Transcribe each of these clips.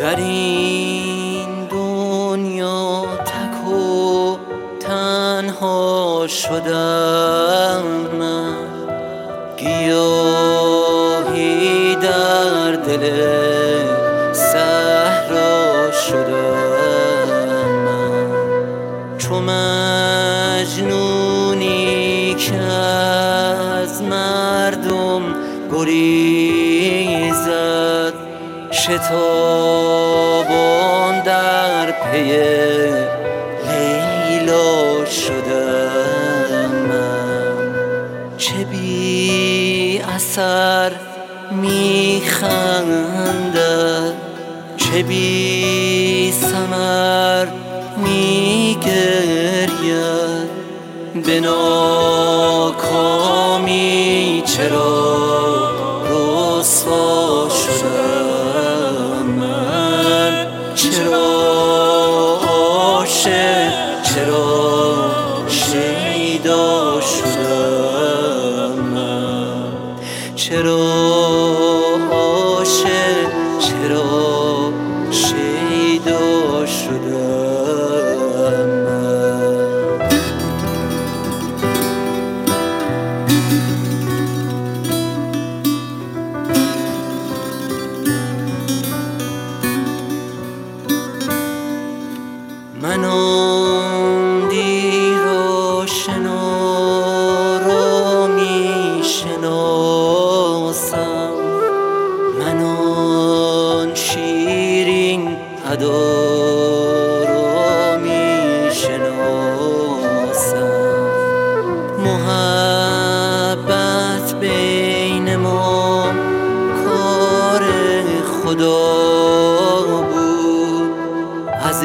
در این دنیا تک و تنها شدم من، گیاهی در دل صحرا شدم من، چو مجنونی که از مردم گریزد، شتابان در پی لیلا شدم من. چه بی اثر میخندد، چه بی ثمر میگرید، به ناکامی چرا رسوا شدم من، چرا عاشق، چرا شیدا شدم من، چرا عاشق، چرا شیدا شدم من آن دیر آشنا را می شناسم، من آن شیرین ادا را می شناسم. محبت بین ما کار خدا بود، از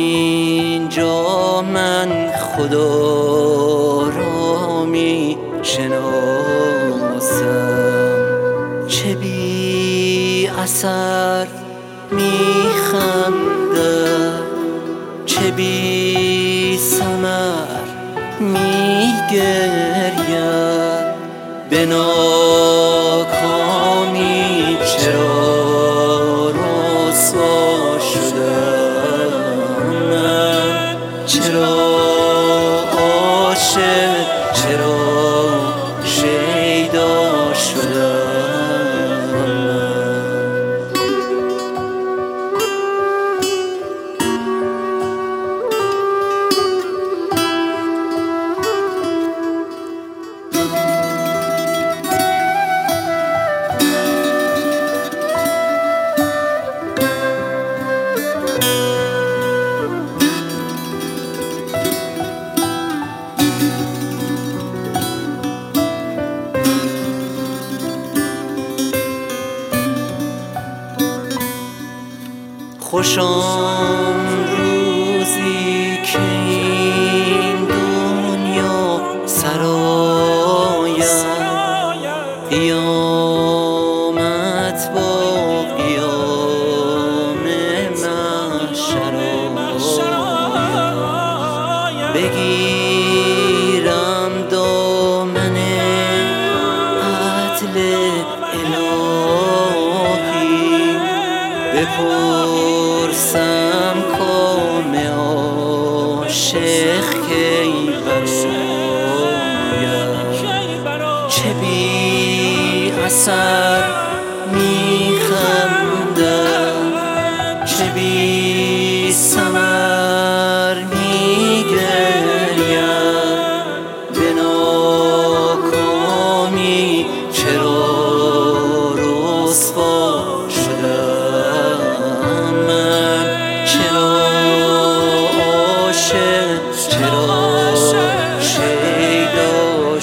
اینجا من خدا را می شناسم. چه بی اثر می خندد، چه بی ثمر می گرید، به ناکامی چرا رسوا شدم من، چرا عاشق، چرا شیدا شدم خوش آن روزی که این دنیا سراید، قیامت با قیام محشر آید، بگیرم دامن عدل الهی، بپرسم کام عاشق کی براید. چه بی اثر میخندد، چه بی ثمر میگرید، به ناکامی چرا رسوا شدم من، چرا عاشق، چرا شیدا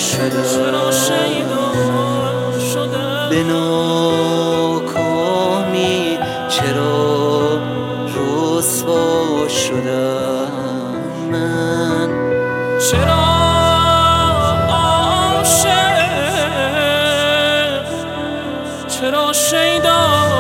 شدم، به ناکامی چرا رسوا شدم من، چرا عاشق، چرا شیدا